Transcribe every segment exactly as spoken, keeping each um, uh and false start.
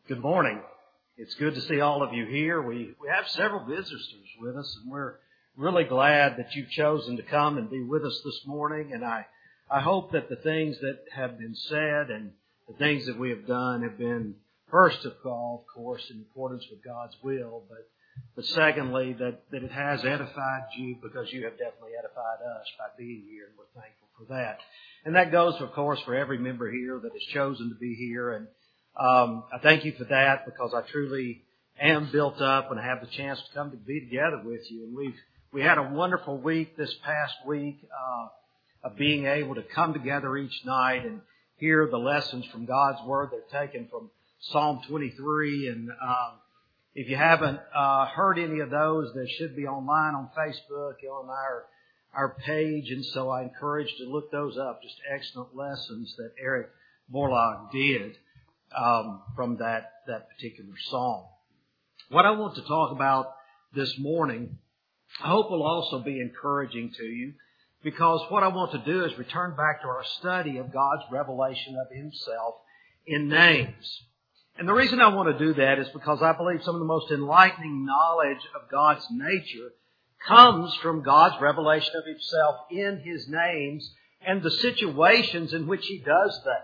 Good morning. It's good to see all of you here. We we have several visitors with us, and we're really glad that you've chosen to come and be with us this morning. And I, I hope that the things that have been said and the things that we have done have been, first of all, of course, in accordance with God's will, but but secondly, that, that it has edified you, because you have definitely edified us by being here, and we're thankful for that. And that goes, of course, for every member here that has chosen to be here. And Um, I thank you for that, because I truly am built up when I have the chance to come to be together with you. And we've we had a wonderful week this past week uh, of being able to come together each night and hear the lessons from God's Word. They're taken from Psalm twenty-three, and um, if you haven't uh, heard any of those, they should be online on Facebook on our our page. And so I encourage you to look those up. Just excellent lessons that Eric Borlaug did. Um, from that, that particular psalm. What I want to talk about this morning, I hope will also be encouraging to you, because what I want to do is return back to our study of God's revelation of Himself in names. And the reason I want to do that is because I believe some of the most enlightening knowledge of God's nature comes from God's revelation of Himself in His names and the situations in which He does that.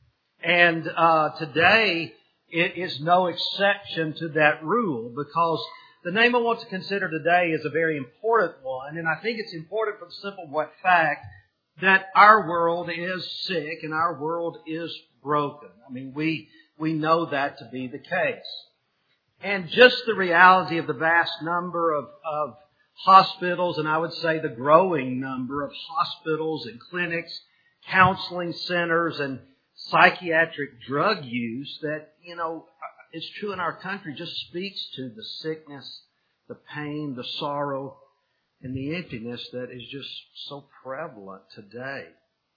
And uh, today it is no exception to that rule, because the name I want to consider today is a very important one. And I think it's important for the simple fact that our world is sick and our world is broken. I mean, we we know that to be the case. And just the reality of the vast number of, of hospitals, and I would say the growing number of hospitals and clinics, counseling centers, and psychiatric drug use that, you know, is true in our country, just speaks to the sickness, the pain, the sorrow, and the emptiness that is just so prevalent today.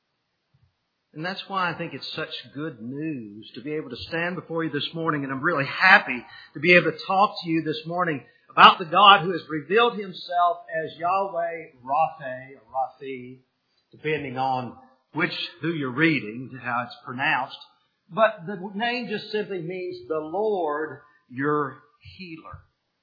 And that's why I think it's such good news to be able to stand before you this morning, and I'm really happy to be able to talk to you this morning about the God who has revealed Himself as Yahweh Rapha, or Raphi, depending on which, who you're reading, how it's pronounced. But the name just simply means the Lord, your healer.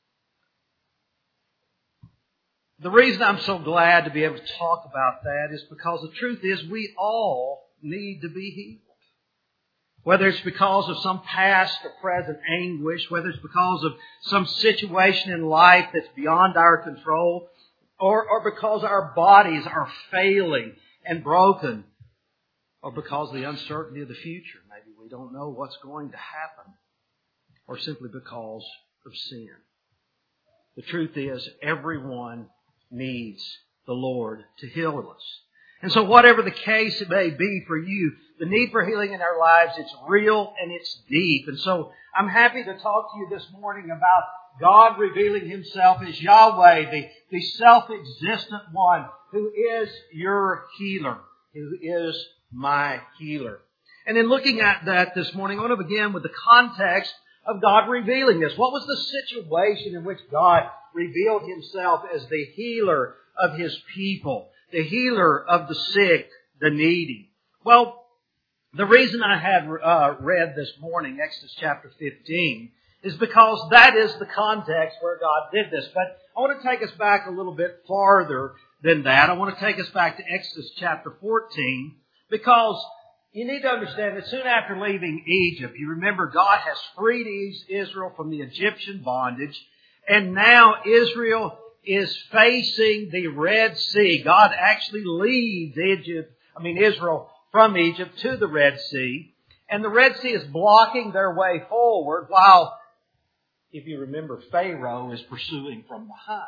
The reason I'm so glad to be able to talk about that is because the truth is we all need to be healed. Whether it's because of some past or present anguish, whether it's because of some situation in life that's beyond our control, or, or because our bodies are failing and broken, or because of the uncertainty of the future. Maybe we don't know what's going to happen. Or simply because of sin. The truth is, everyone needs the Lord to heal us. And so whatever the case it may be for you, the need for healing in our lives, it's real and it's deep. And so I'm happy to talk to you this morning about God revealing Himself as Yahweh, the, the self-existent one who is your healer, who is my healer. And in looking at that this morning, I want to begin with the context of God revealing this. What was the situation in which God revealed Himself as the healer of His people, the healer of the sick, the needy? Well, the reason I had uh, read this morning, Exodus chapter fifteen, is because that is the context where God did this. But I want to take us back a little bit farther than that. I want to take us back to Exodus chapter fourteen, because you need to understand that soon after leaving Egypt, you remember God has freed Israel from the Egyptian bondage, and now Israel is facing the Red Sea. God actually leads Egypt, I mean Israel from Egypt to the Red Sea, and the Red Sea is blocking their way forward, while, if you remember, Pharaoh is pursuing from behind.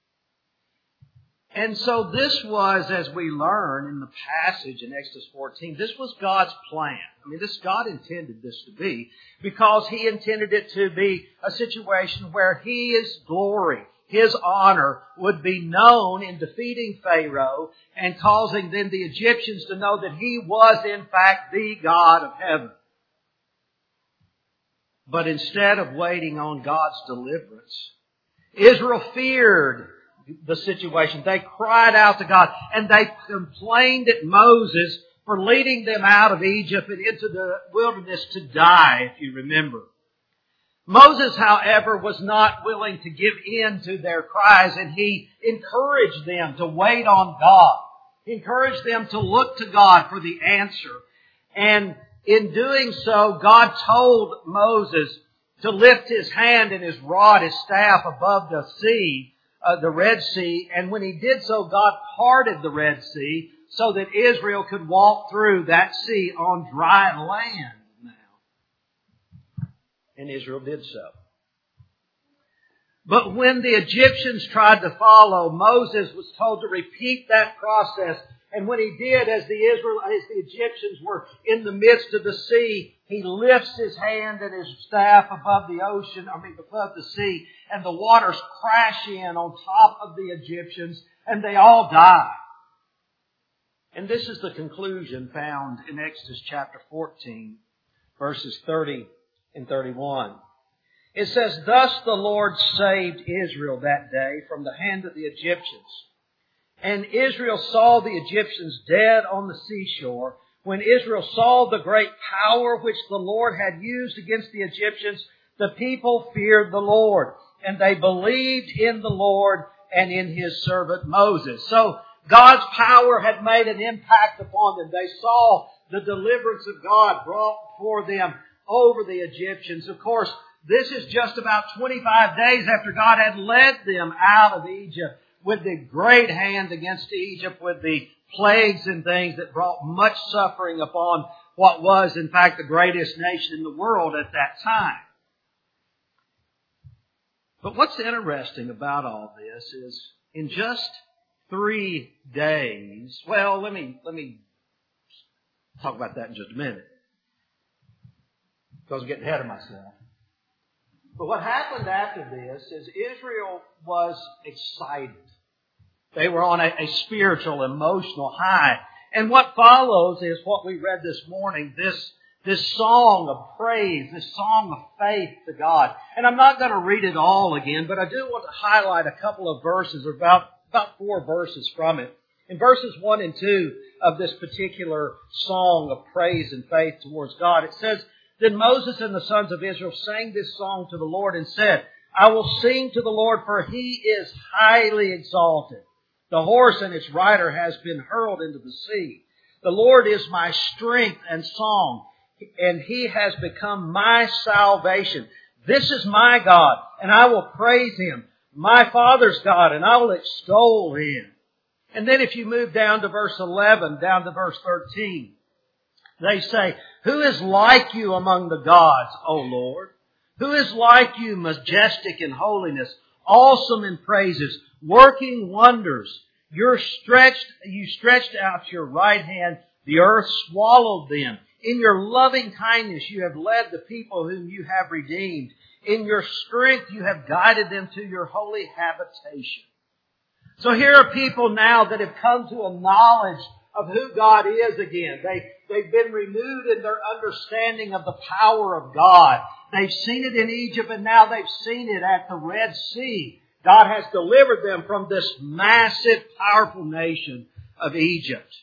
And so this was, as we learn in the passage in Exodus fourteen, this was God's plan. I mean, this God intended this to be, because He intended it to be a situation where His glory, His honor would be known in defeating Pharaoh and causing then the Egyptians to know that He was in fact the God of heaven. But instead of waiting on God's deliverance, Israel feared the situation. They cried out to God, and they complained at Moses for leading them out of Egypt and into the wilderness to die, if you remember. Moses, however, was not willing to give in to their cries, and he encouraged them to wait on God. He encouraged them to look to God for the answer. And in doing so, God told Moses to lift his hand and his rod, his staff, above the sea, uh, the Red Sea. And when he did so, God parted the Red Sea so that Israel could walk through that sea on dry land now. And Israel did so. But when the Egyptians tried to follow, Moses was told to repeat that process. And when he did, as the Israel, as the Egyptians were in the midst of the sea, he lifts his hand and his staff above the ocean, I mean above the sea, and the waters crash in on top of the Egyptians, and they all die. And this is the conclusion found in Exodus chapter fourteen, verses thirty and thirty-one. It says, "Thus the Lord saved Israel that day from the hand of the Egyptians. And Israel saw the Egyptians dead on the seashore. When Israel saw the great power which the Lord had used against the Egyptians, the people feared the Lord, and they believed in the Lord and in His servant Moses." So God's power had made an impact upon them. They saw the deliverance of God brought for them over the Egyptians. Of course, this is just about twenty-five days after God had led them out of Egypt with the great hand against Egypt, with the plagues and things that brought much suffering upon what was, in fact, the greatest nation in the world at that time. But what's interesting about all this is in just three days, well, let me, let me talk about that in just a minute, because I'm getting ahead of myself. But what happened after this is Israel was excited. They were on a, a spiritual, emotional high. And what follows is what we read this morning, this, this song of praise, this song of faith to God. And I'm not going to read it all again, but I do want to highlight a couple of verses, or about, about four verses from it. In verses one and two of this particular song of praise and faith towards God, it says, "Then Moses and the sons of Israel sang this song to the Lord and said, I will sing to the Lord, for He is highly exalted. The horse and its rider has been hurled into the sea. The Lord is my strength and song, and He has become my salvation. This is my God, and I will praise Him, my Father's God, and I will extol Him." And then if you move down to verse eleven, down to verse thirteen, they say, "Who is like you among the gods, O Lord? Who is like you, majestic in holiness, awesome in praises, working wonders? You're stretched, you stretched out your right hand, the earth swallowed them. In your loving kindness you have led the people whom you have redeemed. In your strength you have guided them to your holy habitation." So here are people now that have come to a knowledge of who God is again. They, they've been renewed in their understanding of the power of God. They've seen it in Egypt, and now they've seen it at the Red Sea. God has delivered them from this massive, powerful nation of Egypt.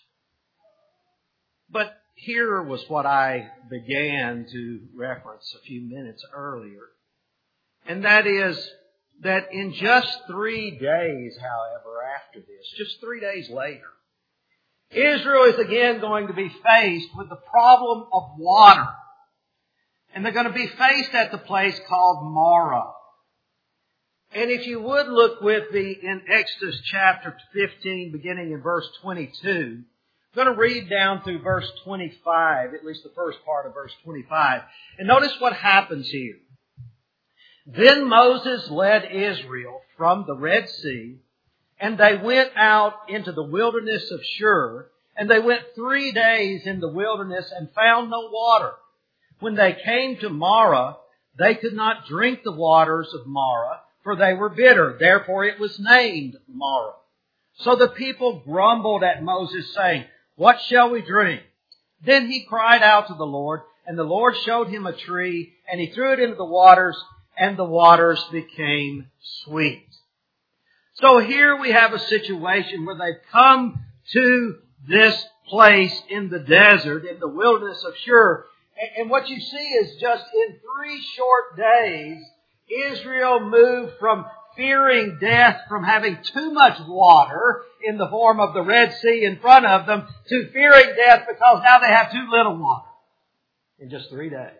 But here was what I began to reference a few minutes earlier. And that is that in just three days, however, after this, just three days later, Israel is again going to be faced with the problem of water. And they're going to be faced at the place called Marah. And if you would look with me in Exodus chapter fifteen, beginning in verse twenty-two, I'm going to read down through verse twenty-five, at least the first part of verse twenty-five. And notice what happens here. "Then Moses led Israel from the Red Sea, and they went out into the wilderness of Shur, and they went three days in the wilderness and found no water. When they came to Marah, they could not drink the waters of Marah, for they were bitter. Therefore it was named Marah. So the people grumbled at Moses, saying, 'What shall we drink?' Then he cried out to the Lord, and the Lord showed him a tree, and he threw it into the waters, and the waters became sweet." So here we have a situation where they've come to this place in the desert, in the wilderness of Shur, And what you see is just in three short days, Israel moved from fearing death from having too much water in the form of the Red Sea in front of them to fearing death because now they have too little water in just three days.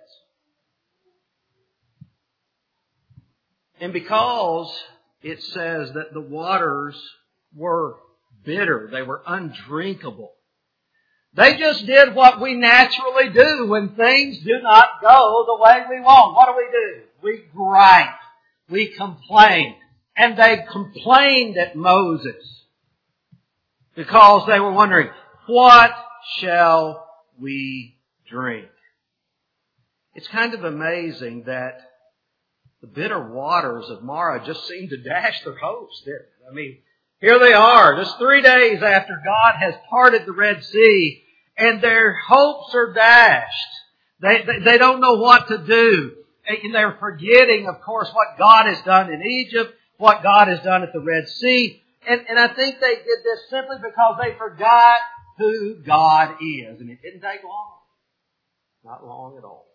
And because it says that the waters were bitter, they were undrinkable, they just did what we naturally do when things do not go the way we want. What do we do? We gripe. We complain. And they complained at Moses because they were wondering, what shall we drink? It's kind of amazing that the bitter waters of Marah just seemed to dash their hopes, didn't it? I mean, here they are, just three days after God has parted the Red Sea, and their hopes are dashed. They, they, they don't know what to do. And they're forgetting, of course, what God has done in Egypt, what God has done at the Red Sea. And, and I think they did this simply because they forgot who God is. And it didn't take long. Not long at all.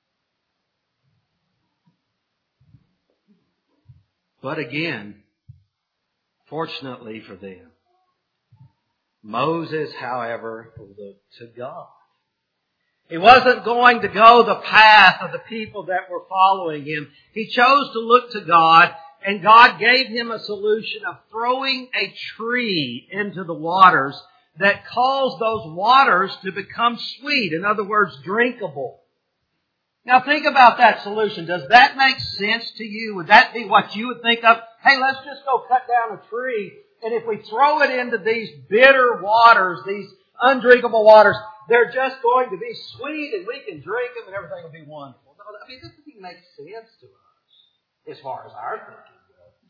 But again, fortunately for them, Moses, however, looked to God. He wasn't going to go the path of the people that were following him. He chose to look to God, and God gave him a solution of throwing a tree into the waters that caused those waters to become sweet. In other words, drinkable. Now think about that solution. Does that make sense to you? Would that be what you would think of? Hey, let's just go cut down a tree, and if we throw it into these bitter waters, these undrinkable waters, they're just going to be sweet and we can drink them and everything will be wonderful. No, I mean, this doesn't make sense to us as far as our thinking goes.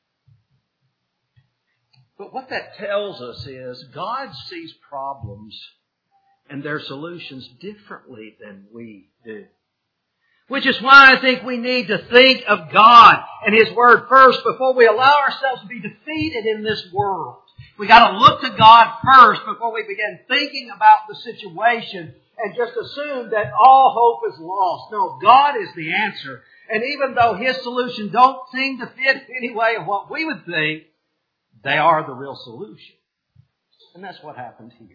But what that tells us is God sees problems and their solutions differently than we do. Which is why I think we need to think of God and His Word first before we allow ourselves to be defeated in this world. We got to look to God first before we begin thinking about the situation and just assume that all hope is lost. No, God is the answer. And even though His solution don't seem to fit any way of what we would think, they are the real solution. And that's what happened here.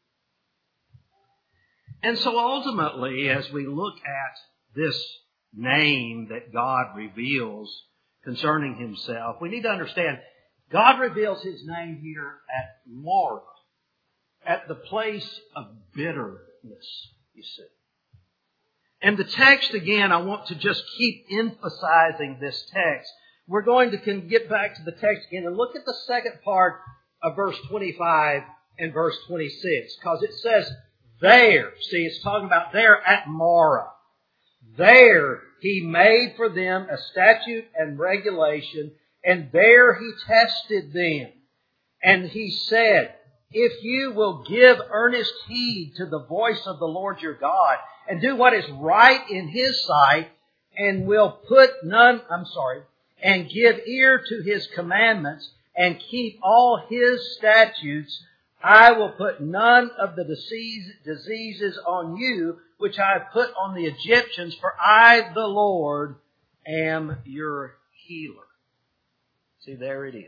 And so ultimately, as we look at this name that God reveals concerning Himself, we need to understand God reveals His name here at Marah, at the place of bitterness, you see. And the text, again, I want to just keep emphasizing this text. We're going to get back to the text again and look at the second part of verse twenty-five and verse twenty-six, because it says, there, see, it's talking about there at Marah. There He made for them a statute and regulation, and there He tested them. And He said, if you will give earnest heed to the voice of the Lord your God, and do what is right in His sight, and will put none, I'm sorry, and give ear to His commandments, and keep all His statutes, I will put none of the disease, diseases on you, which I have put on the Egyptians, for I, the Lord, am your healer. See, there it is.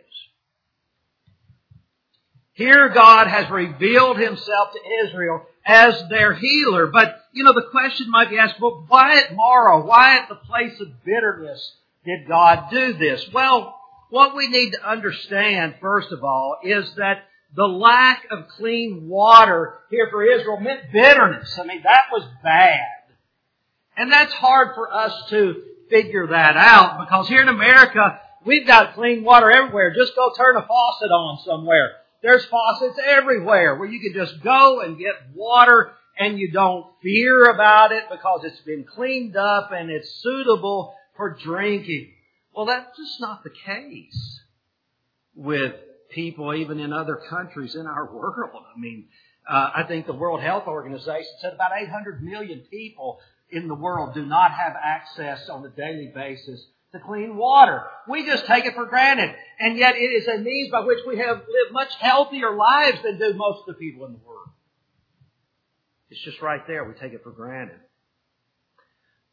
Here God has revealed Himself to Israel as their healer. But, you know, the question might be asked, well, why at Marah? Why at the place of bitterness did God do this? Well, what we need to understand, first of all, is that the lack of clean water here for Israel meant bitterness. I mean, that was bad. And that's hard for us to figure that out, because here in America, we've got clean water everywhere. Just go turn a faucet on somewhere. There's faucets everywhere where you can just go and get water and you don't fear about it because it's been cleaned up and it's suitable for drinking. Well, that's just not the case with people even in other countries in our world. I mean, uh, I think the World Health Organization said about eight hundred million people in the world do not have access on a daily basis to clean water. We just take it for granted. And yet it is a means by which we have lived much healthier lives than do most of the people in the world. It's just right there. We take it for granted.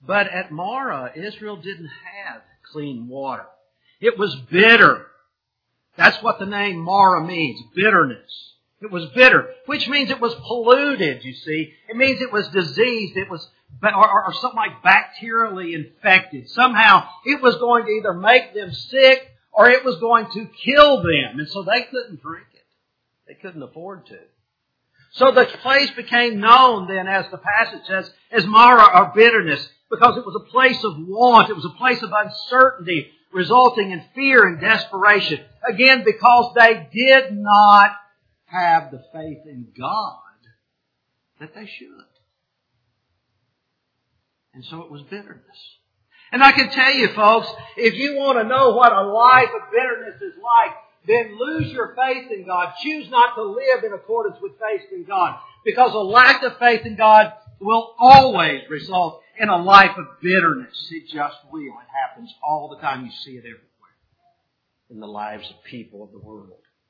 But at Marah, Israel didn't have clean water. It was bitter. That's what the name Marah means, bitterness. It was bitter, which means it was polluted, you see. It means it was diseased. It was, or, or something like bacterially infected. Somehow it was going to either make them sick or it was going to kill them. And so they couldn't drink it. They couldn't afford to. So the place became known then, as the passage says, as Marah, or bitterness, because it was a place of want. It was a place of uncertainty, resulting in fear and desperation. Again, because they did not have the faith in God that they should. And so it was bitterness. And I can tell you, folks, if you want to know what a life of bitterness is like, then lose your faith in God. Choose not to live in accordance with faith in God. Because a lack of faith in God will always result in a life of bitterness. It just will. It happens all the time. You see it everywhere in the lives of people of the world.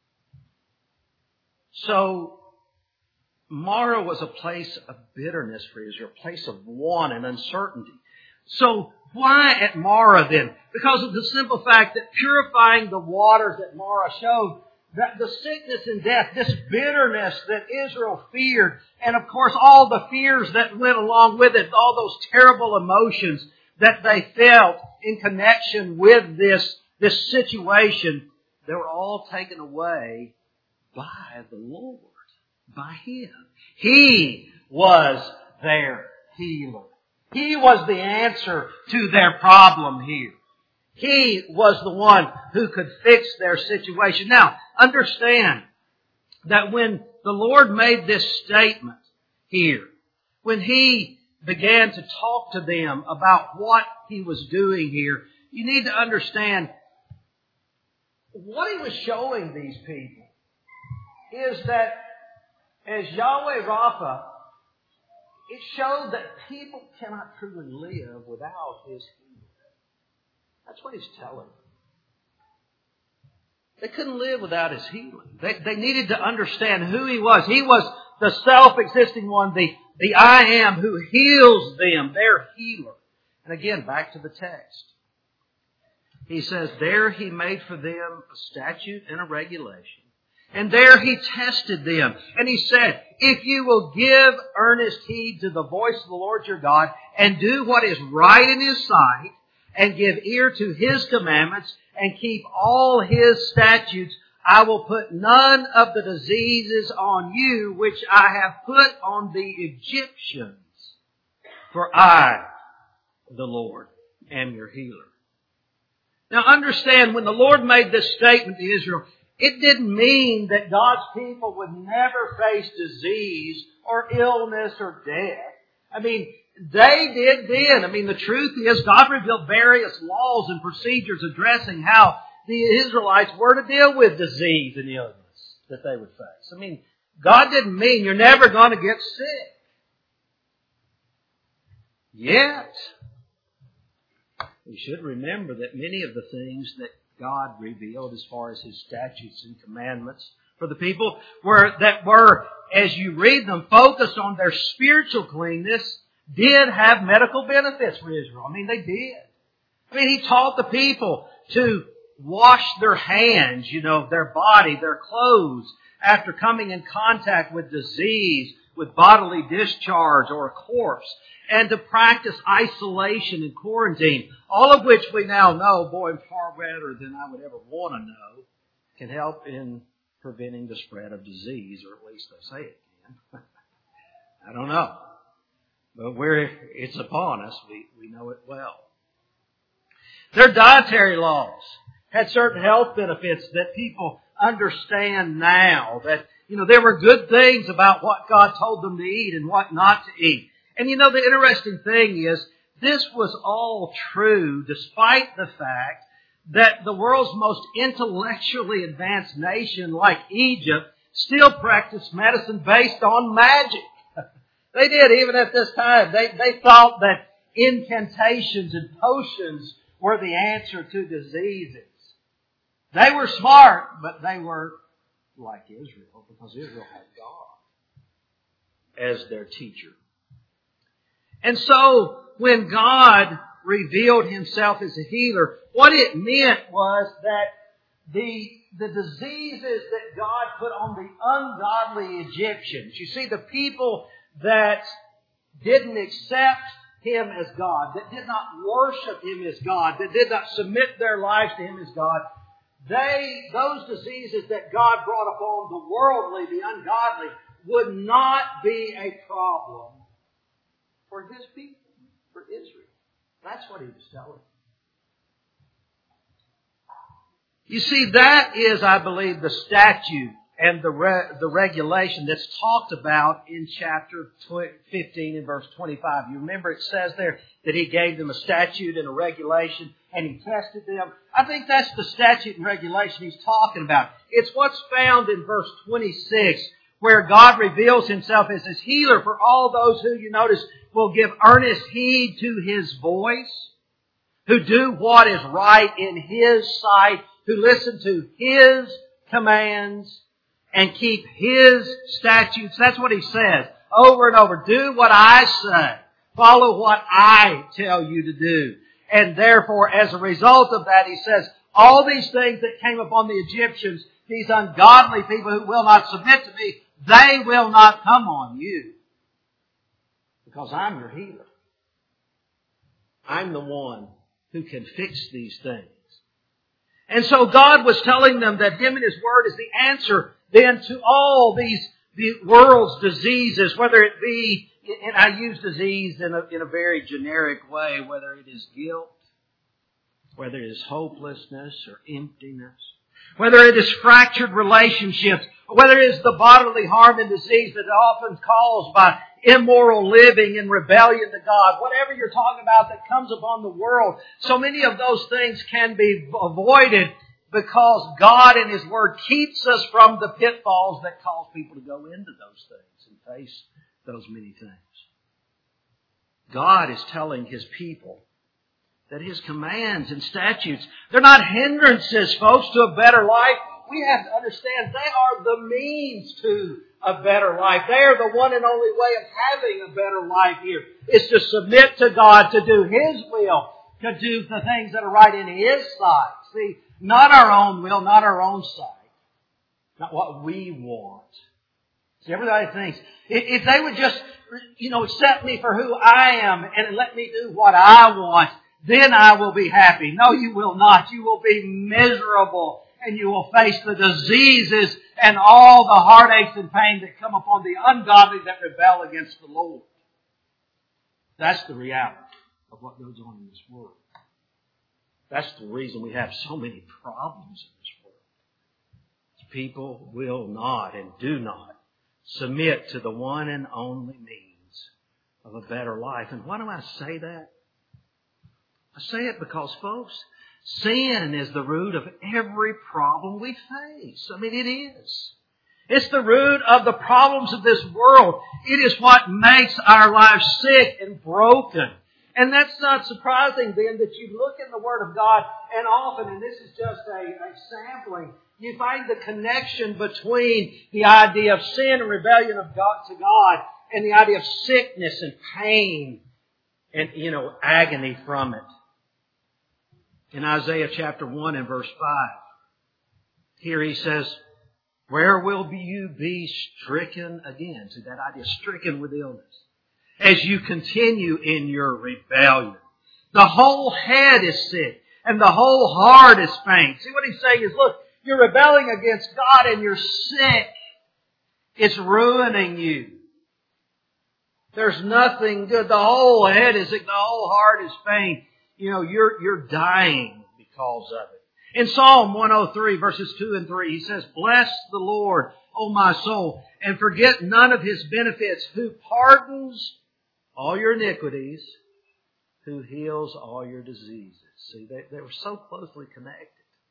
So, Marah was a place of bitterness for Israel, a place of want and uncertainty. So, why at Marah then? Because of the simple fact that purifying the waters at Marah showed that the sickness and death, this bitterness that Israel feared, and of course all the fears that went along with it, all those terrible emotions that they felt in connection with this, this situation, they were all taken away by the Lord, by Him. He was their healer. He was the answer to their problem here. He was the one who could fix their situation. Now, understand that when the Lord made this statement here, when He began to talk to them about what He was doing here, you need to understand what He was showing these people is that as Yahweh Rapha, it showed that people cannot truly live without His healing. That's what He's telling them. They couldn't live without His healing. They, they needed to understand who He was. He was the self-existing one, the, the I Am who heals them, their healer. And again, back to the text. He says, there He made for them a statute and a regulation. And there He tested them. And He said, if you will give earnest heed to the voice of the Lord your God and do what is right in His sight and give ear to His commandments and keep all His statutes, I will put none of the diseases on you which I have put on the Egyptians. For I, the Lord, am your healer. Now understand, when the Lord made this statement to Israel, it didn't mean that God's people would never face disease or illness or death. I mean, they did then. I mean, the truth is God revealed various laws and procedures addressing how the Israelites were to deal with disease and illness that they would face. I mean, God didn't mean you're never going to get sick. Yet, we should remember that many of the things that God revealed as far as His statutes and commandments for the people were that were, as you read them, focused on their spiritual cleanness, did have medical benefits for Israel. I mean, they did. I mean, He taught the people to wash their hands, you know, their body, their clothes, after coming in contact with disease, with bodily discharge or a corpse, and to practice isolation and quarantine, all of which we now know, boy, far better than I would ever want to know, can help in preventing the spread of disease, or at least they say it can. I don't know. But where it's upon us, we, we know it well. Their dietary laws had certain health benefits that people understand now, that, you know, there were good things about what God told them to eat and what not to eat. And you know, the interesting thing is, this was all true despite the fact that the world's most intellectually advanced nation, like Egypt, still practiced medicine based on magic. They did, even at this time. They, they thought that incantations and potions were the answer to diseases. They were smart, but they were like Israel, because Israel had God as their teacher. And so, when God revealed Himself as a healer, what it meant was that the, the diseases that God put on the ungodly Egyptians, you see, the people that didn't accept Him as God, that did not worship Him as God, that did not submit their lives to Him as God, they, those diseases that God brought upon the worldly, the ungodly, would not be a problem for His people, for Israel. That's what He was telling. You see, that is, I believe, the statute and the re- the regulation that's talked about in chapter fifteen and verse twenty-five. You remember it says there that He gave them a statute and a regulation and He tested them. I think that's the statute and regulation He's talking about. It's what's found in verse twenty-six, where God reveals Himself as His healer for all those who, you notice, will give earnest heed to His voice, who do what is right in His sight, who listen to His commands and keep His statutes. That's what He says over and over. Do what I say. Follow what I tell you to do. And therefore, as a result of that, He says, all these things that came upon the Egyptians, these ungodly people who will not submit to me, they will not come on you. Because I'm your healer. I'm the one who can fix these things. And so God was telling them that Him and His Word is the answer then to all these the world's diseases, whether it be, and I use disease in a, in a very generic way, whether it is guilt, whether it is hopelessness or emptiness, whether it is fractured relationships, whether it is the bodily harm and disease that is often caused by immoral living and rebellion to God, whatever you're talking about that comes upon the world, so many of those things can be avoided because God in His Word keeps us from the pitfalls that cause people to go into those things and face those many things. God is telling His people that His commands and statutes, they're not hindrances, folks, to a better life. We have to understand they are the means to a better life. They are the one and only way of having a better life here. Is to submit to God, to do His will, to do the things that are right in His sight. See, not our own will, not our own sight. Not what we want. See, everybody thinks, if they would just, you know, accept me for who I am and let me do what I want, then I will be happy. No, you will not. You will be miserable. And you will face the diseases and all the heartaches and pain that come upon the ungodly that rebel against the Lord. That's the reality of what goes on in this world. That's the reason we have so many problems in this world. People will not and do not submit to the one and only means of a better life. And why do I say that? I say it because, folks, sin is the root of every problem we face. I mean, it is. It's the root of the problems of this world. It is what makes our lives sick and broken. And that's not surprising then that you look in the Word of God and often, and this is just a, a sampling, you find the connection between the idea of sin and rebellion of God to God and the idea of sickness and pain and, you know, agony from it. In Isaiah chapter one and verse five, here He says, where will you be stricken again? See that idea, stricken with illness. As you continue in your rebellion. The whole head is sick and the whole heart is faint. See what He's saying is, look, you're rebelling against God and you're sick. It's ruining you. There's nothing good. The whole head is sick. The whole heart is faint. You know, you're, you're dying because of it. In Psalm one oh three, verses two and three, He says, bless the Lord, O my soul, and forget none of His benefits, who pardons all your iniquities, who heals all your diseases. See, they, they were so closely connected.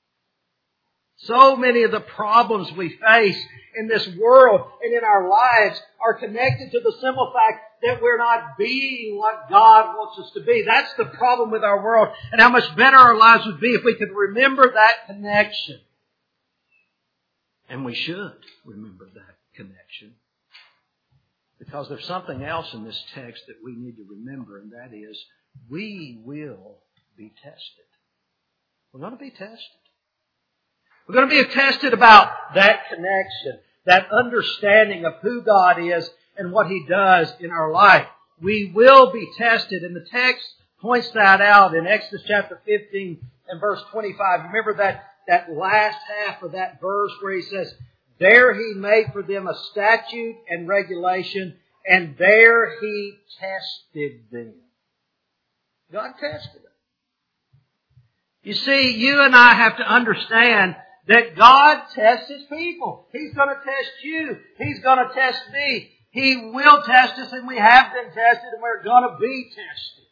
So many of the problems we face in this world and in our lives are connected to the simple fact that we're not being what God wants us to be. That's the problem with our world, and how much better our lives would be if we could remember that connection. And we should remember that connection. Because there's something else in this text that we need to remember, and that is, we will be tested. We're going to be tested. We're going to be tested about that connection, that understanding of who God is and what He does in our life. We will be tested, and the text points that out in Exodus chapter fifteen and verse twenty-five. Remember that, that last half of that verse where He says, there He made for them a statute and regulation, and there He tested them. God tested them. You see, you and I have to understand that God tests His people. He's going to test you. He's going to test me. He will test us, and we have been tested, and we're going to be tested.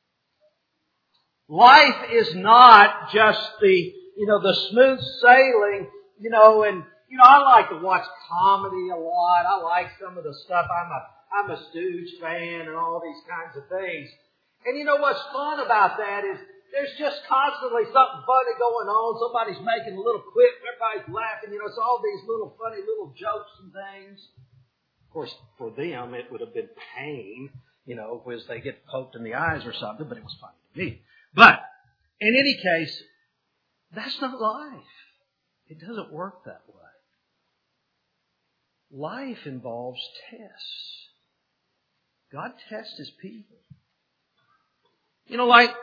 Life is not just the, you know, the smooth sailing, you know, and, you know, I like to watch comedy a lot. I like some of the stuff. I'm a, I'm a Stooge fan and all these kinds of things. And you know what's fun about that is there's just constantly something funny going on. Somebody's making a little quip. Everybody's laughing. You know, it's all these little funny little jokes and things. Of course, for them, it would have been pain, you know, as they get poked in the eyes or something, but it was funny to me. But in any case, that's not life. It doesn't work that way. Life involves tests. God tests His people. You know, like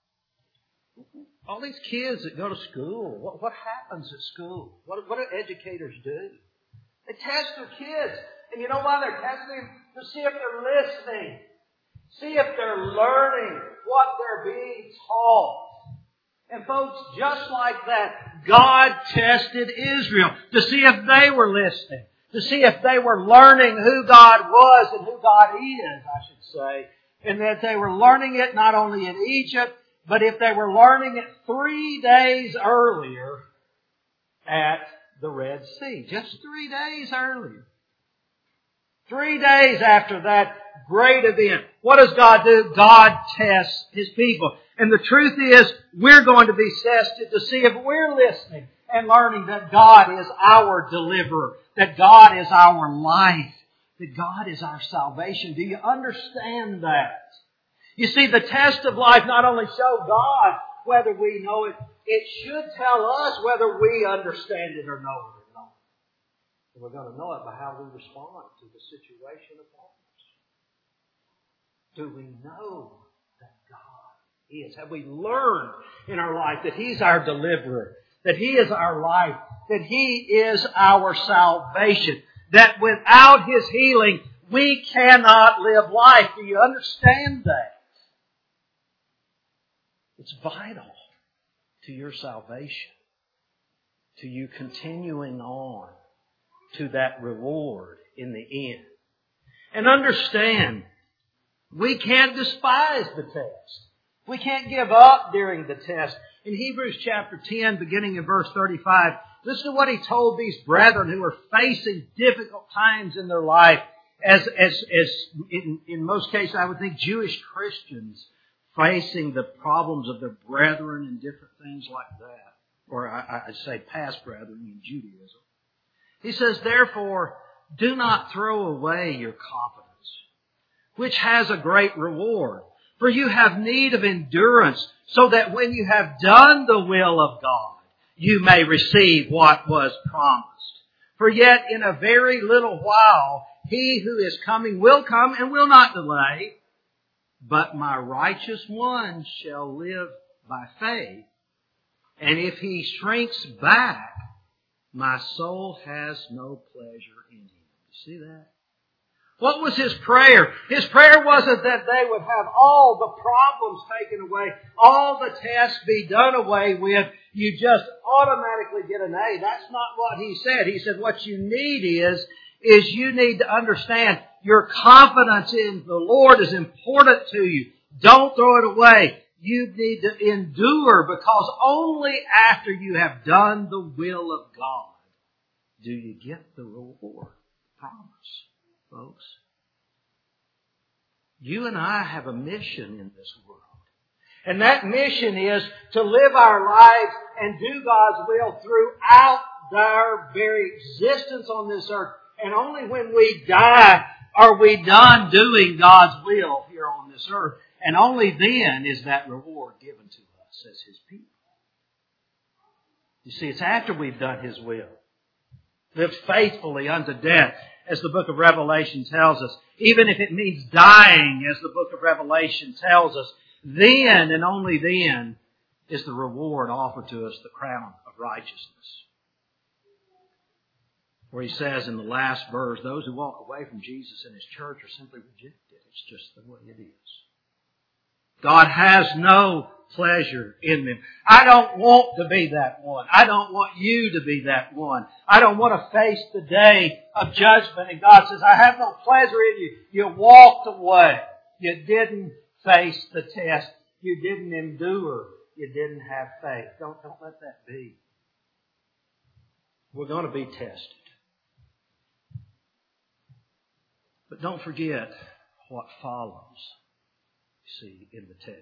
all these kids that go to school, what, what happens at school? What, what do educators do? They test their kids. And you know why they're testing them? To see if they're listening. See if they're learning what they're being taught. And folks, just like that, God tested Israel to see if they were listening. To see if they were learning who God was and who God is, I should say. And that they were learning it not only in Egypt, but if they were learning it three days earlier at the Red Sea. Just three days earlier. Three days after that great event. What does God do? God tests His people. And the truth is, we're going to be tested to see if we're listening and learning that God is our deliverer, that God is our life, that God is our salvation. Do you understand that? You see, the test of life not only shows God whether we know it, it should tell us whether we understand it or know it or not. And we're going to know it by how we respond to the situation upon us. Do we know that God is? Have we learned in our life that He's our deliverer, that He is our life, that He is our salvation, that without His healing, we cannot live life? Do you understand that? It's vital to your salvation, to you continuing on to that reward in the end. And understand, we can't despise the test. We can't give up during the test. In Hebrews chapter ten, beginning in verse thirty-five, listen to what he told these brethren who were facing difficult times in their life, as, as, as in, in most cases, I would think Jewish Christians facing the problems of their brethren and different things like that. Or I, I'd say past brethren in Judaism. He says, therefore, do not throw away your confidence, which has a great reward. For you have need of endurance, so that when you have done the will of God, you may receive what was promised. For yet in a very little while, He who is coming will come and will not delay. But my righteous one shall live by faith. And if he shrinks back, my soul has no pleasure in him. You see that? What was his prayer? His prayer wasn't that they would have all the problems taken away, all the tests be done away with, you just automatically get an A. That's not what he said. He said what you need is, is you need to understand your confidence in the Lord is important to you. Don't throw it away. You need to endure, because only after you have done the will of God do you get the reward. Promise, folks. You and I have a mission in this world. And that mission is to live our lives and do God's will throughout our very existence on this earth. And only when we die are we done doing God's will here on this earth. And only then is that reward given to us as His people. You see, it's after we've done His will. Lived faithfully unto death, as the book of Revelation tells us. Even if it means dying, as the book of Revelation tells us. Then and only then is the reward offered to us, the crown of righteousness. Where He says in the last verse, those who walk away from Jesus and His church are simply rejected. It's just the way it is. God has no pleasure in them. I don't want to be that one. I don't want you to be that one. I don't want to face the day of judgment. And God says, I have no pleasure in you. You walked away. You didn't face the test. You didn't endure. You didn't have faith. Don't, don't let that be. We're going to be tested. But don't forget what follows, you see, in the text.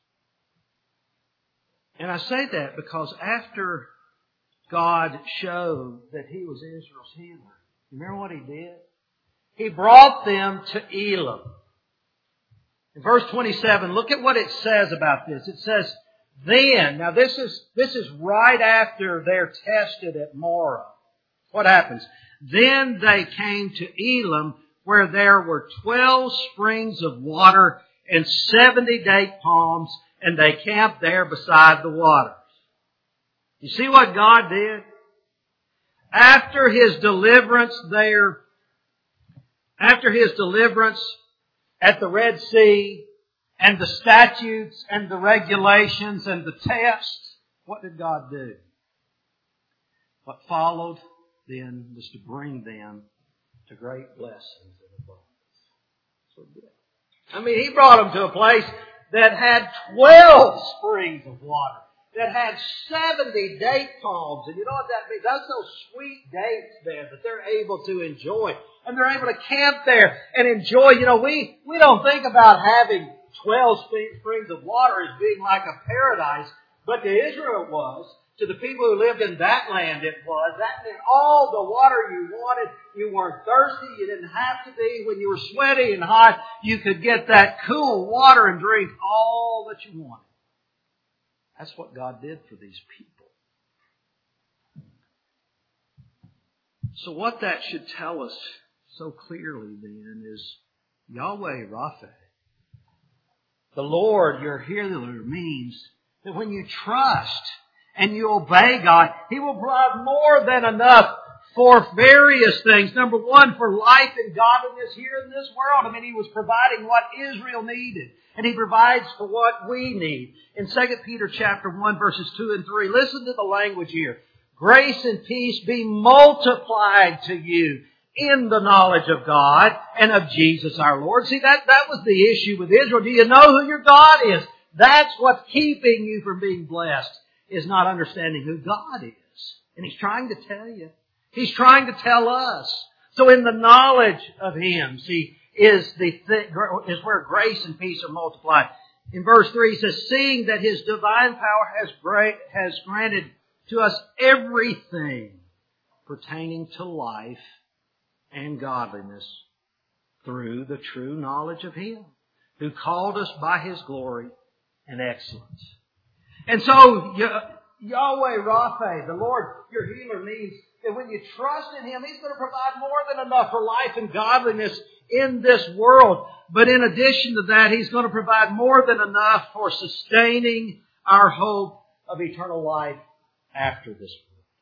And I say that because after God showed that He was Israel's healer, remember what He did? He brought them to Elim. In verse twenty-seven, look at what it says about this. It says, then, now this is, this is right after they're tested at Marah. What happens? Then they came to Elim, where there were twelve springs of water and seventy date palms, and they camped there beside the waters. You see what God did? After His deliverance there, after His deliverance at the Red Sea, and the statutes and the regulations and the tests, what did God do? What followed then was to bring them to great blessings and abundance. So good. I mean, He brought them to a place that had twelve springs of water, that had seventy date palms. And you know what that means? That's those sweet dates there that they're able to enjoy. And they're able to camp there and enjoy. You know, we, we don't think about having twelve springs of water as being like a paradise, but to Israel it was. To the people who lived in that land it was. That meant all the water you wanted. You weren't thirsty. You didn't have to be. When you were sweaty and hot, you could get that cool water and drink all that you wanted. That's what God did for these people. So what that should tell us so clearly then is Yahweh Rapha. The Lord, your healer, means that when you trust and you obey God, He will provide more than enough for various things. Number one, for life and godliness here in this world. I mean, He was providing what Israel needed. And He provides for what we need. In Second Peter chapter one, verses two and three, listen to the language here. Grace and peace be multiplied to you in the knowledge of God and of Jesus our Lord. See, that, that was the issue with Israel. Do you know who your God is? That's what's keeping you from being blessed, is not understanding who God is. And He's trying to tell you. He's trying to tell us. So in the knowledge of Him, see, is the th- is where grace and peace are multiplied. In verse three, He says, seeing that His divine power has great, has granted to us everything pertaining to life and godliness through the true knowledge of Him who called us by His glory and excellence. And so, Yahweh Rapha, the Lord, your healer, means that when you trust in Him, He's going to provide more than enough for life and godliness in this world. But in addition to that, He's going to provide more than enough for sustaining our hope of eternal life after this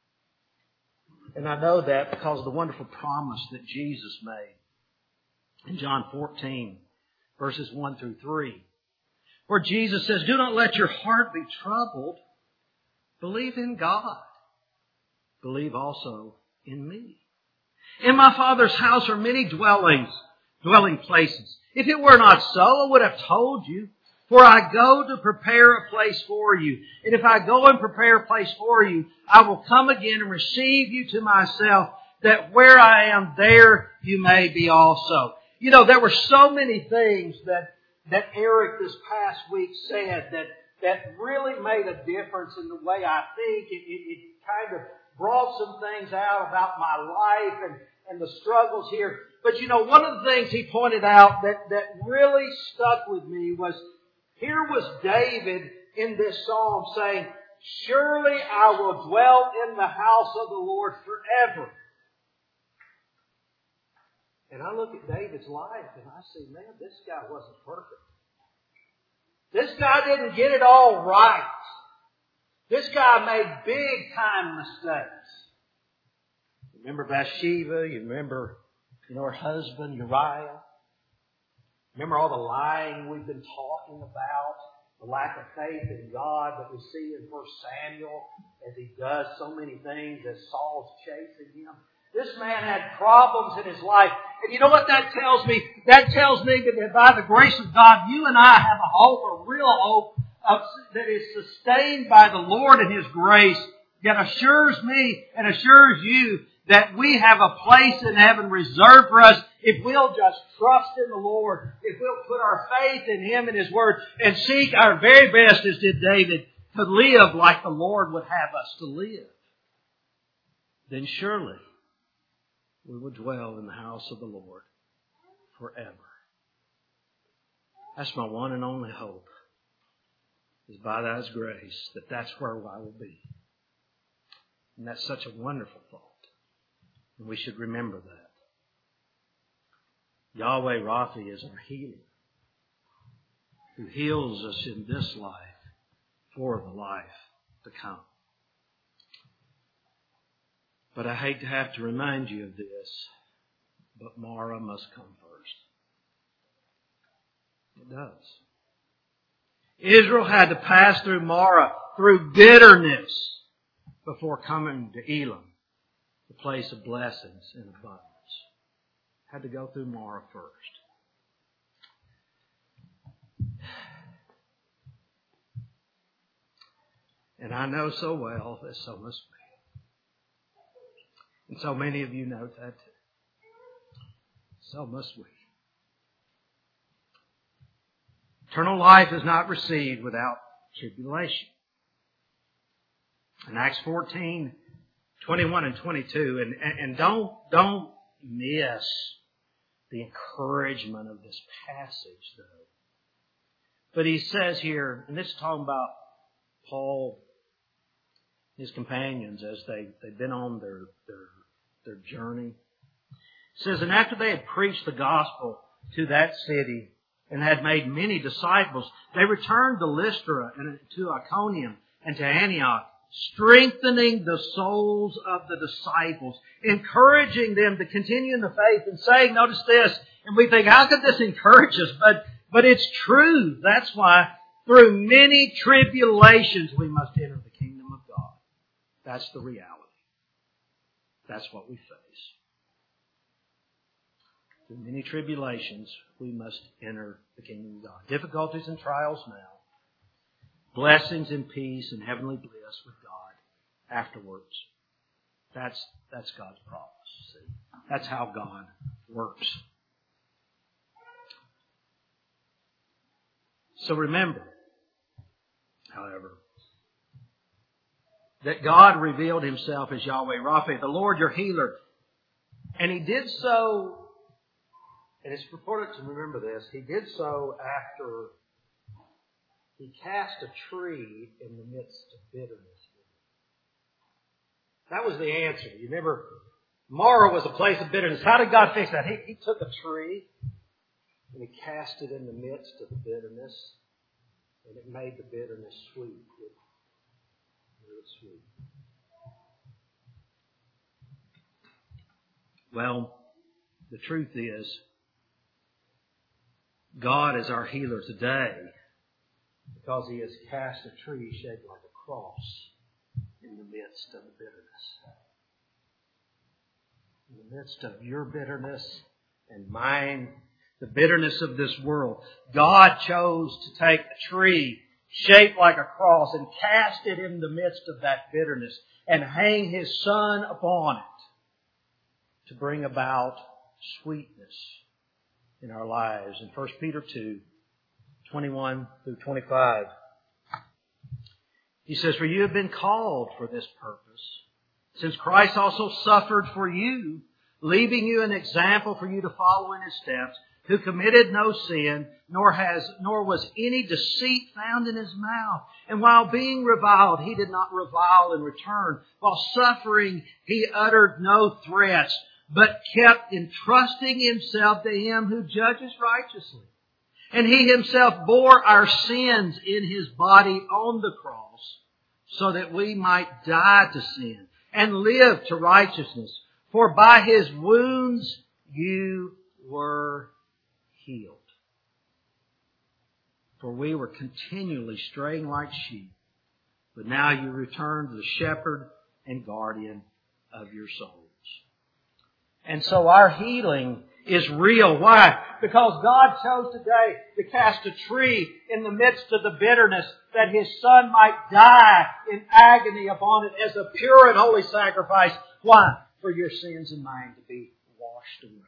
world. And I know that because of the wonderful promise that Jesus made in John fourteen, verses one through three. Where Jesus says, do not let your heart be troubled. Believe in God. Believe also in me. In my Father's house are many dwellings, dwelling places. If it were not so, I would have told you. For I go to prepare a place for you. And if I go and prepare a place for you, I will come again and receive you to myself, that where I am, there you may be also. You know, there were so many things that that Eric this past week said that, that really made a difference in the way I think. It, it, it kind of brought some things out about my life. And, and the struggles here. But you know, one of the things he pointed out that, that really stuck with me was, here was David in this psalm saying, surely I will dwell in the house of the Lord forever. And I look at David's life and I say, man, this guy wasn't perfect. This guy didn't get it all right. This guy made big time mistakes. Remember Bathsheba? You remember, you know, her husband Uriah? Remember all the lying we've been talking about? The lack of faith in God that we see in First Samuel as he does so many things as Saul's chasing him. This man had problems in his life. And you know what that tells me? That tells me that by the grace of God, you and I have a hope, a real hope of, that is sustained by the Lord and His grace that assures me and assures you that we have a place in heaven reserved for us if we'll just trust in the Lord, if we'll put our faith in Him and His Word and seek our very best, as did David, to live like the Lord would have us to live. Then surely we will dwell in the house of the Lord forever. That's my one and only hope, is by Thy grace that that's where I will be. And that's such a wonderful thought. And we should remember that. Yahweh Rapha is our healer, who heals us in this life for the life to come. But I hate to have to remind you of this, but Mara must come first. It does. Israel had to pass through Mara, through bitterness, before coming to Elam, the place of blessings and abundance. Had to go through Mara first. And I know so well that so must be. And so many of you know that too. So must we. Eternal life is not received without tribulation. In Acts fourteen, twenty-one and twenty-two, and, and, and don't, don't miss the encouragement of this passage, though. But he says here, and this is talking about Paul, his companions, as they, they've been on their, their, their journey. It says, and after they had preached the gospel to that city and had made many disciples, they returned to Lystra and to Iconium and to Antioch, strengthening the souls of the disciples, encouraging them to continue in the faith and saying, notice this, and we think, how could this encourage us? But, but it's true. That's why through many tribulations we must enter the kingdom of God. That's the reality. That's what we face. Through many tribulations we must enter the kingdom of God. Difficulties and trials now. Blessings and peace and heavenly bliss with God afterwards. That's, that's God's promise. See? That's how God works. So remember, however, that God revealed Himself as Yahweh Rapha, the Lord your healer. And He did so, and it's important to remember this, He did so after He cast a tree in the midst of bitterness. That was the answer. You remember, Mara was a place of bitterness. How did God fix that? He, he took a tree and He cast it in the midst of the bitterness, and it made the bitterness sweet. It, it was sweet. Well, the truth is, God is our healer today, because He has cast a tree shaped like a cross in the midst of the bitterness. In the midst of your bitterness and mine, the bitterness of this world, God chose to take a tree shaped like a cross and cast it in the midst of that bitterness and hang His Son upon it to bring about sweetness in our lives. In First Peter two, twenty-one through twenty-five. He says, for you have been called for this purpose, since Christ also suffered for you, leaving you an example for you to follow in His steps, who committed no sin, nor has, nor was any deceit found in His mouth. And while being reviled, He did not revile in return. While suffering, He uttered no threats, but kept entrusting Himself to Him who judges righteously. And He Himself bore our sins in His body on the cross, so that we might die to sin and live to righteousness. For by His wounds you were healed. For we were continually straying like sheep, but now you return to the shepherd and guardian of your souls. And so our healing is real. Why? Because God chose today to cast a tree in the midst of the bitterness that His Son might die in agony upon it as a pure and holy sacrifice. Why? For your sins and mine to be washed away.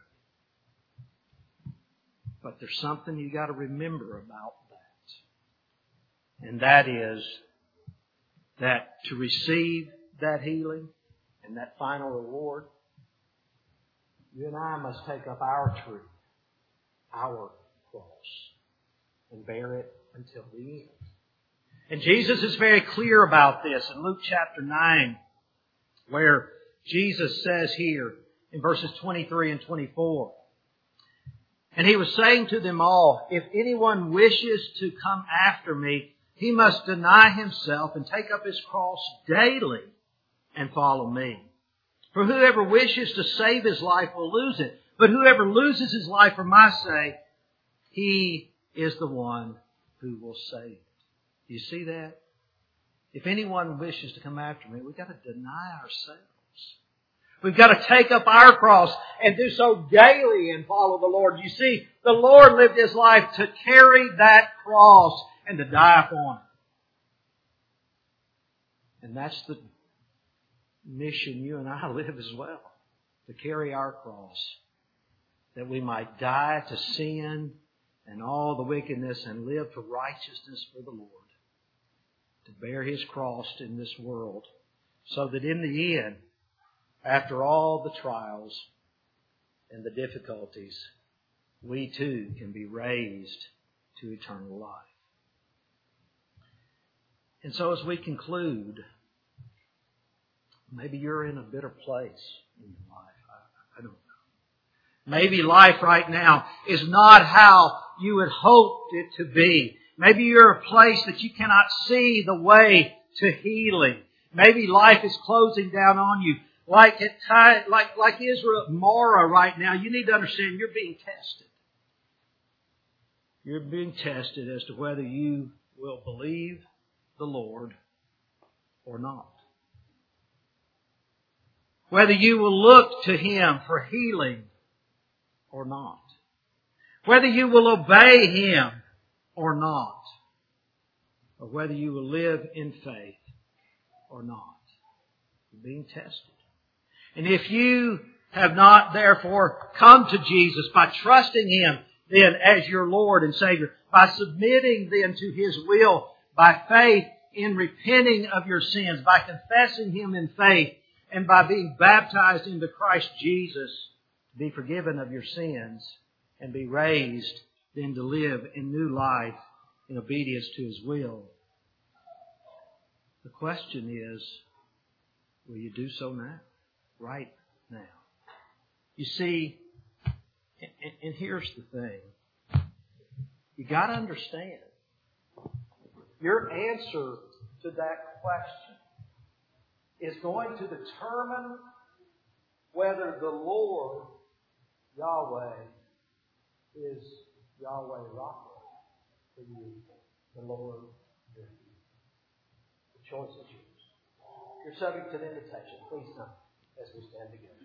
But there's something you got to remember about that. And that is that to receive that healing and that final reward, you and I must take up our tree, our cross, and bear it until the end. And Jesus is very clear about this in Luke chapter nine, where Jesus says here in verses twenty-three and twenty-four, and He was saying to them all, if anyone wishes to come after me, he must deny himself and take up his cross daily and follow me. For whoever wishes to save his life will lose it. But whoever loses his life for my sake, he is the one who will save it. Do you see that? If anyone wishes to come after me, we've got to deny ourselves. We've got to take up our cross and do so daily and follow the Lord. You see, the Lord lived His life to carry that cross and to die upon it. And that's the mission you and I live as well. To carry our cross. That we might die to sin and all the wickedness and live for righteousness for the Lord. To bear His cross in this world. So that in the end, after all the trials and the difficulties, we too can be raised to eternal life. And so as we conclude, maybe you're in a bitter place in your life. I, I don't know. Maybe life right now is not how you had hoped it to be. Maybe you're a place that you cannot see the way to healing. Maybe life is closing down on you. Like at like like Israel at Marah right now, you need to understand you're being tested. You're being tested as to whether you will believe the Lord or not. Whether you will look to Him for healing or not. Whether you will obey Him or not. Or whether you will live in faith or not. You're being tested. And if you have not, therefore, come to Jesus by trusting Him then as your Lord and Savior, by submitting then to His will, by faith in repenting of your sins, by confessing Him in faith, and by being baptized into Christ Jesus, to be forgiven of your sins and be raised then to live in new life in obedience to His will. The question is, will you do so now? Right now. You see, and here's the thing. You got to understand, your answer to that question is going to determine whether the Lord, Yahweh, is Yahweh Rapha for you, the Lord with you. The choice is yours. You're subject to the invitation. Please come as we stand together.